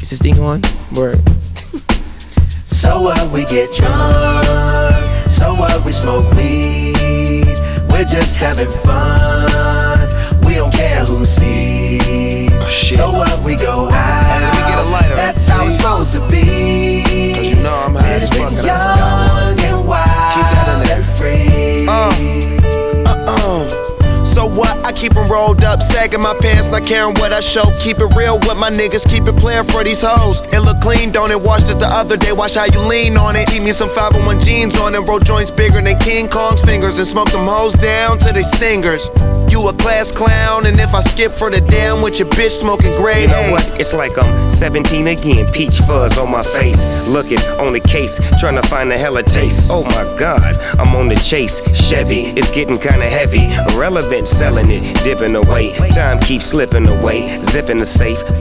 Is this thing on? Word. So what, we get drunk. So what, we smoke weed. We're just having fun. We don't care who sees. So what, we go out. Let me get a lighter. That's how it's supposed to be. Cause you know I'm high as fuck. Living young and wild. Keep that in there. And free. So what? I keep them rolled up, sagging my pants, not caring what I show. Keep it real with my niggas, keep it playing for these hoes. It look clean, don't it? Washed it the other day, watch how you lean on it. Keep me some 501 jeans on and roll joints bigger than King Kong's fingers. And smoke them hoes down to they stingers. You a class clown, and if I skip for the damn with your bitch smoking grade You know what? It's like I'm 17 again, peach fuzz on my face. Looking on the case, trying to find a hella taste. Oh my God, I'm on the chase. Chevy, it's getting kinda heavy. Irrelevant, selling it, dipping away. Time keeps slipping away. Zipping the safe,